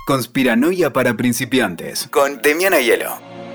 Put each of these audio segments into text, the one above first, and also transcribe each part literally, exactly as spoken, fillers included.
Conspiranoia para principiantes, con Demian Aiello.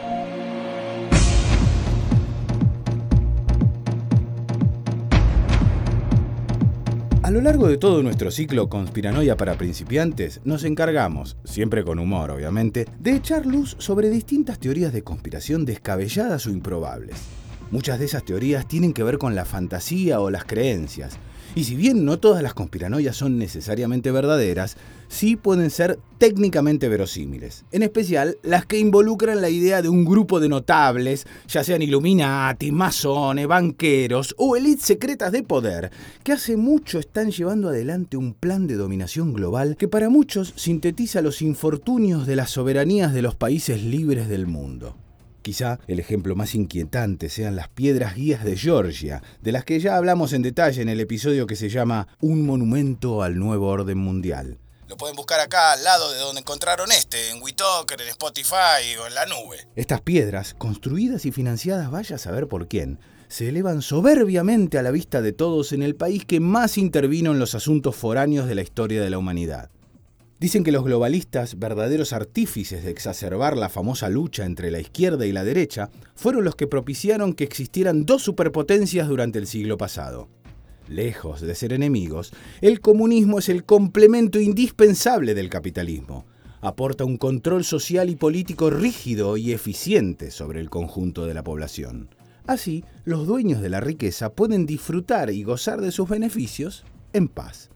A lo largo de todo nuestro ciclo Conspiranoia para principiantes, nos encargamos, siempre con humor obviamente, de echar luz sobre distintas teorías de conspiración descabelladas o improbables. Muchas de esas teorías tienen que ver con la fantasía o las creencias, y si bien no todas las conspiranoias son necesariamente verdaderas, sí pueden ser técnicamente verosímiles, en especial las que involucran la idea de un grupo de notables, ya sean Illuminati, masones, banqueros o élites secretas de poder, que hace mucho están llevando adelante un plan de dominación global que para muchos sintetiza los infortunios de las soberanías de los países libres del mundo. Quizá el ejemplo más inquietante sean las piedras guías de Georgia, de las que ya hablamos en detalle en el episodio que se llama Un monumento al nuevo orden mundial. Lo pueden buscar acá al lado de donde encontraron este, en WeTalker, en Spotify o en la nube. Estas piedras, construidas y financiadas vaya a saber por quién, se elevan soberbiamente a la vista de todos en el país que más intervino en los asuntos foráneos de la historia de la humanidad. Dicen que los globalistas, verdaderos artífices de exacerbar la famosa lucha entre la izquierda y la derecha, fueron los que propiciaron que existieran dos superpotencias durante el siglo pasado. Lejos de ser enemigos, el comunismo es el complemento indispensable del capitalismo. Aporta un control social y político rígido y eficiente sobre el conjunto de la población. Así, los dueños de la riqueza pueden disfrutar y gozar de sus beneficios en paz.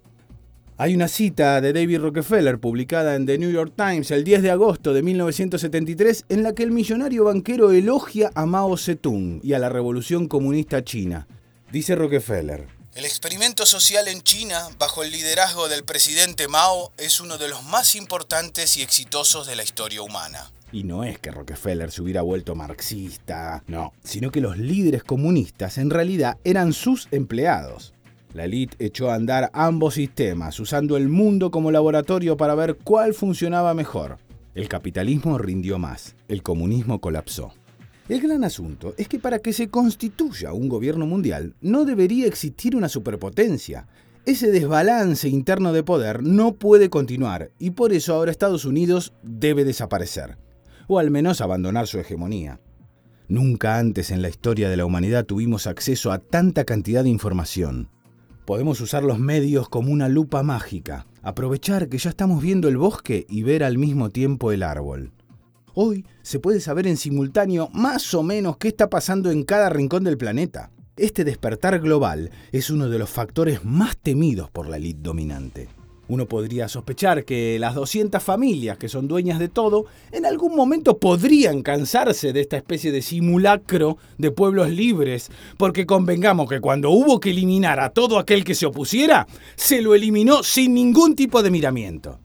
Hay una cita de David Rockefeller publicada en The New York Times el diez de agosto de mil novecientos setenta y tres en la que el millonario banquero elogia a Mao Zedong y a la revolución comunista china. Dice Rockefeller: el experimento social en China, bajo el liderazgo del presidente Mao, es uno de los más importantes y exitosos de la historia humana. Y no es que Rockefeller se hubiera vuelto marxista, no, sino que los líderes comunistas en realidad eran sus empleados. La élite echó a andar ambos sistemas, usando el mundo como laboratorio para ver cuál funcionaba mejor. El capitalismo rindió más, el comunismo colapsó. El gran asunto es que para que se constituya un gobierno mundial no debería existir una superpotencia. Ese desbalance interno de poder no puede continuar y por eso ahora Estados Unidos debe desaparecer, o al menos abandonar su hegemonía. Nunca antes en la historia de la humanidad tuvimos acceso a tanta cantidad de información. Podemos usar los medios como una lupa mágica, aprovechar que ya estamos viendo el bosque y ver al mismo tiempo el árbol. Hoy se puede saber en simultáneo más o menos qué está pasando en cada rincón del planeta. Este despertar global es uno de los factores más temidos por la élite dominante. Uno podría sospechar que las doscientas familias que son dueñas de todo en algún momento podrían cansarse de esta especie de simulacro de pueblos libres, porque convengamos que cuando hubo que eliminar a todo aquel que se opusiera, se lo eliminó sin ningún tipo de miramiento.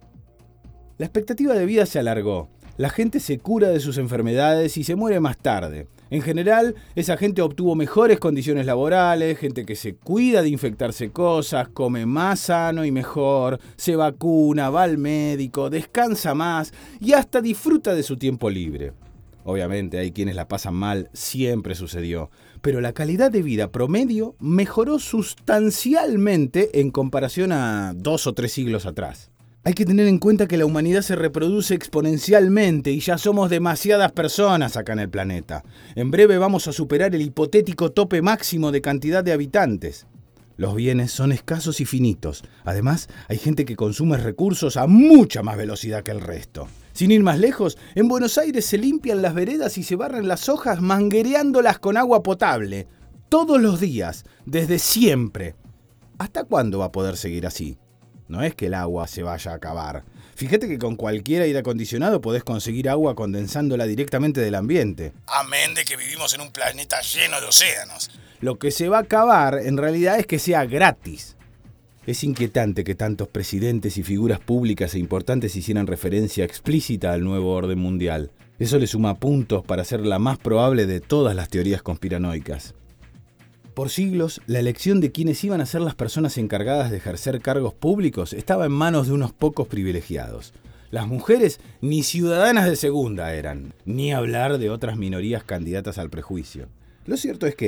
La expectativa de vida se alargó. La gente se cura de sus enfermedades y se muere más tarde. En general, esa gente obtuvo mejores condiciones laborales, gente que se cuida de infectarse cosas, come más sano y mejor, se vacuna, va al médico, descansa más y hasta disfruta de su tiempo libre. Obviamente hay quienes la pasan mal, siempre sucedió, pero la calidad de vida promedio mejoró sustancialmente en comparación a dos o tres siglos atrás. Hay que tener en cuenta que la humanidad se reproduce exponencialmente y ya somos demasiadas personas acá en el planeta. En breve vamos a superar el hipotético tope máximo de cantidad de habitantes. Los bienes son escasos y finitos. Además, hay gente que consume recursos a mucha más velocidad que el resto. Sin ir más lejos, en Buenos Aires se limpian las veredas y se barren las hojas manguereándolas con agua potable. Todos los días, desde siempre. ¿Hasta cuándo va a poder seguir así? No es que el agua se vaya a acabar. Fíjate que con cualquier aire acondicionado podés conseguir agua condensándola directamente del ambiente. Amén de que vivimos en un planeta lleno de océanos. Lo que se va a acabar en realidad es que sea gratis. Es inquietante que tantos presidentes y figuras públicas e importantes hicieran referencia explícita al nuevo orden mundial. Eso le suma puntos para ser la más probable de todas las teorías conspiranoicas. Por siglos, la elección de quienes iban a ser las personas encargadas de ejercer cargos públicos estaba en manos de unos pocos privilegiados. Las mujeres ni ciudadanas de segunda eran, ni hablar de otras minorías candidatas al prejuicio. Lo cierto es que,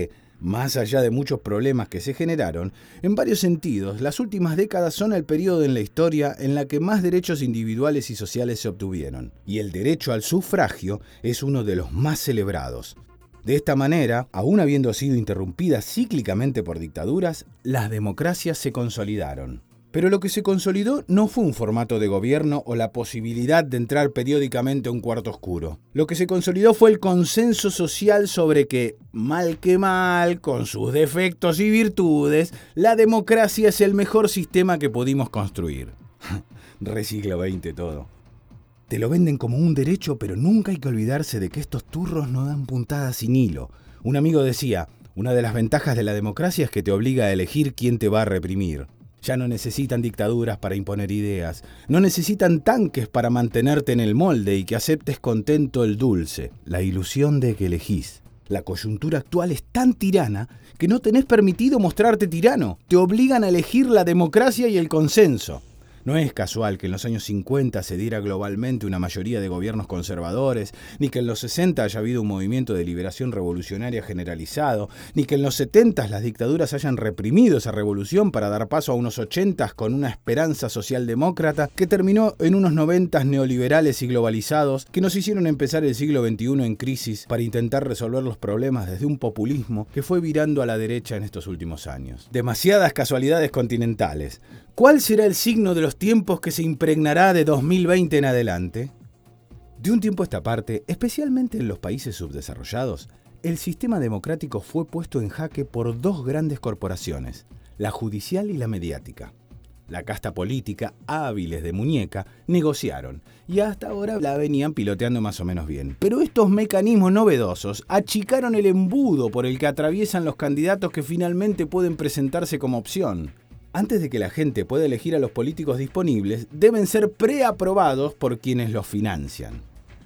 Más allá de muchos problemas que se generaron, en varios sentidos, las últimas décadas son el periodo en la historia en la que más derechos individuales y sociales se obtuvieron, y el derecho al sufragio es uno de los más celebrados. De esta manera, aún habiendo sido interrumpidas cíclicamente por dictaduras, las democracias se consolidaron. Pero lo que se consolidó no fue un formato de gobierno o la posibilidad de entrar periódicamente a un cuarto oscuro. Lo que se consolidó fue el consenso social sobre que, mal que mal, con sus defectos y virtudes, la democracia es el mejor sistema que pudimos construir. Re siglo veinte todo. Te lo venden como un derecho, pero nunca hay que olvidarse de que estos turros no dan puntadas sin hilo. Un amigo decía, una de las ventajas de la democracia es que te obliga a elegir quién te va a reprimir. Ya no necesitan dictaduras para imponer ideas, no necesitan tanques para mantenerte en el molde y que aceptes contento el dulce, la ilusión de que elegís. La coyuntura actual es tan tirana que no tenés permitido mostrarte tirano, te obligan a elegir la democracia y el consenso. No es casual que en los años cincuenta se diera globalmente una mayoría de gobiernos conservadores, ni que en los sesenta haya habido un movimiento de liberación revolucionaria generalizado, ni que en los setenta las dictaduras hayan reprimido esa revolución para dar paso a unos ochenta con una esperanza socialdemócrata que terminó en unos noventa neoliberales y globalizados que nos hicieron empezar el siglo veintiuno en crisis para intentar resolver los problemas desde un populismo que fue virando a la derecha en estos últimos años. Demasiadas casualidades continentales. ¿Cuál será el signo de los tiempos que se impregnará de dos mil veinte en adelante? De un tiempo a esta parte, especialmente en los países subdesarrollados, el sistema democrático fue puesto en jaque por dos grandes corporaciones, la judicial y la mediática. La casta política, hábiles de muñeca, negociaron y hasta ahora la venían piloteando más o menos bien. Pero estos mecanismos novedosos achicaron el embudo por el que atraviesan los candidatos que finalmente pueden presentarse como opción. Antes de que la gente pueda elegir a los políticos disponibles, deben ser preaprobados por quienes los financian.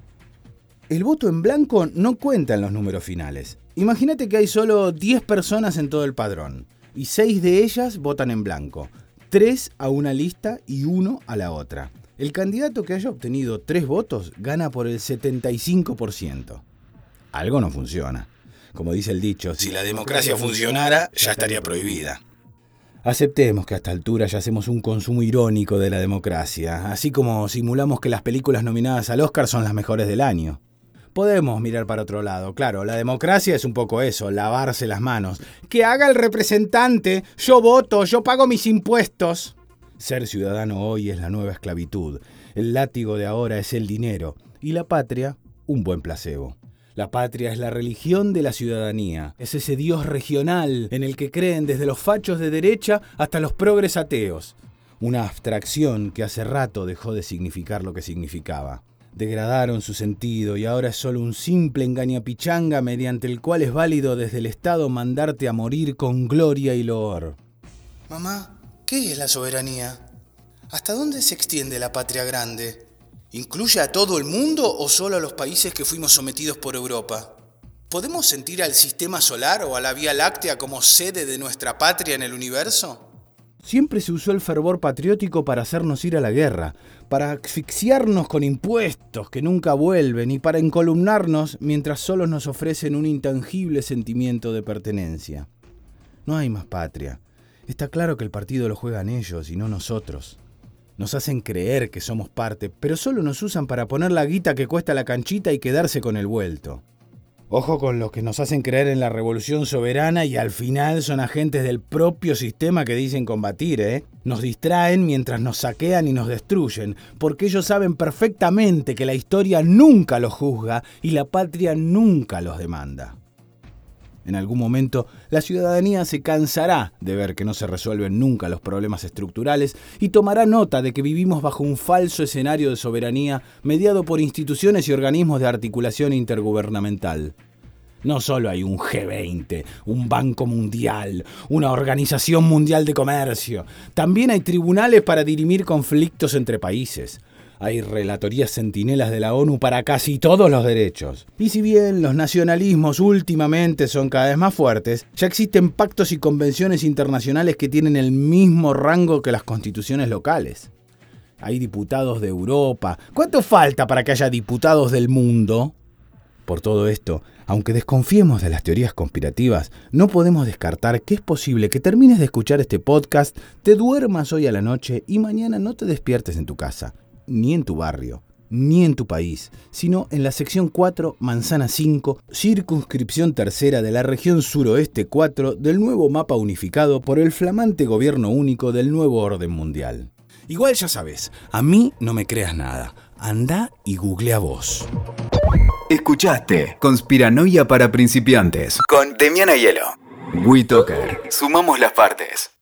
El voto en blanco no cuenta en los números finales. Imagínate que hay solo diez personas en todo el padrón, y seis de ellas votan en blanco, tres a una lista y uno a la otra. El candidato que haya obtenido tres votos gana por el setenta y cinco por ciento. Algo no funciona. Como dice el dicho, si la democracia funcionara, ya estaría prohibida. Aceptemos que a esta altura ya hacemos un consumo irónico de la democracia, así como simulamos que las películas nominadas al Oscar son las mejores del año. Podemos mirar para otro lado, claro, la democracia es un poco eso, lavarse las manos. ¡Que haga el representante! ¡Yo voto! ¡Yo pago mis impuestos! Ser ciudadano hoy es la nueva esclavitud, el látigo de ahora es el dinero, y la patria, un buen placebo. La patria es la religión de la ciudadanía, es ese Dios regional en el que creen desde los fachos de derecha hasta los progres ateos. Una abstracción que hace rato dejó de significar lo que significaba. Degradaron su sentido y ahora es solo un simple engañapichanga mediante el cual es válido desde el Estado mandarte a morir con gloria y loor. Mamá, ¿qué es la soberanía? ¿Hasta dónde se extiende la patria grande? ¿Incluye a todo el mundo o solo a los países que fuimos sometidos por Europa? ¿Podemos sentir al sistema solar o a la Vía Láctea como sede de nuestra patria en el universo? Siempre se usó el fervor patriótico para hacernos ir a la guerra, para asfixiarnos con impuestos que nunca vuelven y para encolumnarnos mientras solo nos ofrecen un intangible sentimiento de pertenencia. No hay más patria. Está claro que el partido lo juegan ellos y no nosotros. Nos hacen creer que somos parte, pero solo nos usan para poner la guita que cuesta la canchita y quedarse con el vuelto. Ojo con los que nos hacen creer en la revolución soberana y al final son agentes del propio sistema que dicen combatir, ¿eh? Nos distraen mientras nos saquean y nos destruyen, porque ellos saben perfectamente que la historia nunca los juzga y la patria nunca los demanda. En algún momento, la ciudadanía se cansará de ver que no se resuelven nunca los problemas estructurales y tomará nota de que vivimos bajo un falso escenario de soberanía mediado por instituciones y organismos de articulación intergubernamental. No solo hay un G veinte, un Banco Mundial, una Organización Mundial de Comercio. También hay tribunales para dirimir conflictos entre países. Hay relatorías centinelas de la ONU para casi todos los derechos. Y si bien los nacionalismos últimamente son cada vez más fuertes, ya existen pactos y convenciones internacionales que tienen el mismo rango que las constituciones locales. Hay diputados de Europa. ¿Cuánto falta para que haya diputados del mundo? Por todo esto, aunque desconfiemos de las teorías conspirativas, no podemos descartar que es posible que termines de escuchar este podcast, te duermas hoy a la noche y mañana no te despiertes en tu casa, ni en tu barrio, ni en tu país, sino en la sección cuatro, manzana cinco, circunscripción tercera de la región suroeste cuatro del nuevo mapa unificado por el flamante gobierno único del nuevo orden mundial. Igual ya sabes, a mí no me creas nada. Andá y googlea vos. Escuchaste Conspiranoia para principiantes con Demiana Hielo. WeToker. Sumamos las partes.